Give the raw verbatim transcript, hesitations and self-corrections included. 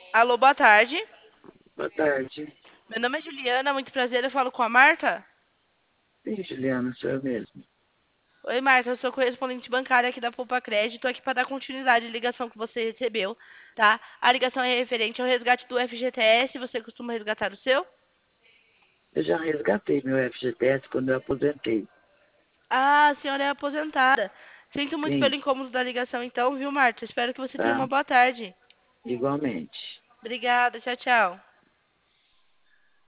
Alô, boa tarde. Boa tarde. Meu nome é Juliana, muito prazer, eu falo com a Marta. Sim, Juliana, sou eu mesmo. Oi, Marta, eu sou correspondente bancária aqui da Poupa Crédito, aqui para dar continuidade à ligação que você recebeu, tá? A ligação é referente ao resgate do F G T S, você costuma resgatar o seu? Eu já resgatei meu F G T S quando eu aposentei. Ah, a senhora é aposentada. Sinto muito pelo Sim, incômodo da ligação então, viu, Marta? Espero que você tenha uma tá? boa tarde. Igualmente. Obrigada, tchau, tchau.